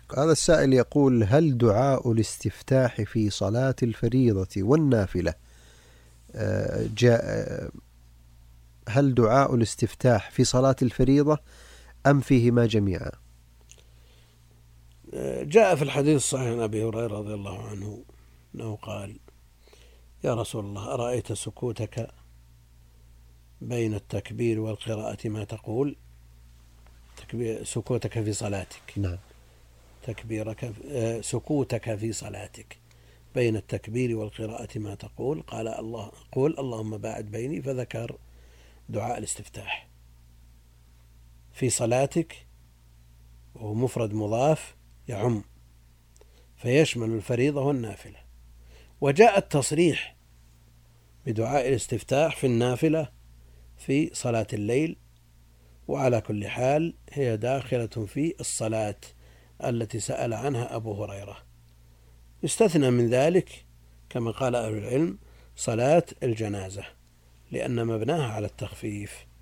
هذا السائل يقول: هل دعاء الاستفتاح في صلاة الفريضة والنافلة هل دعاء الاستفتاح في صلاة الفريضة أم فيهما جميعا؟ جاء في الحديث الصحيح عن أبي هريرة رضي الله عنه أنه قال: يا رسول الله، أرأيت سكوتك بين التكبير والقراءة ما تقول؟ سكوتك في صلاتك. نعم. سكوتك في صلاتك بين التكبير والقراءة ما تقول؟ قال: قل اللهم باعد بيني. فذكر دعاء الاستفتاح في صلاتك، وهو مفرد مضاف يعم، فيشمل الفريضة والنافلة. وجاء التصريح بدعاء الاستفتاح في النافلة في صلاة الليل، وعلى كل حال هي داخلة في الصلاة التي سأل عنها أبو هريرة. يستثنى من ذلك كما قال أهل العلم صلاة الجنازة، لأن مبناها على التخفيف.